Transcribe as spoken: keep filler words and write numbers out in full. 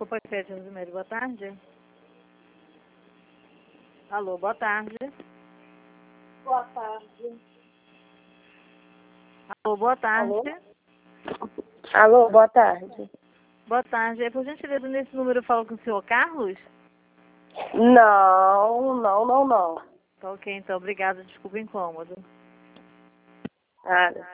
Copa Crédito do Meio, boa tarde. Alô, boa tarde. Boa tarde. Alô, boa tarde. Alô? Alô, boa tarde. Boa tarde. É, por gentileza, nesse número eu falo com o senhor Carlos? Não, não, não, não. Tá ok, então, obrigada. Desculpa o incômodo. Nada.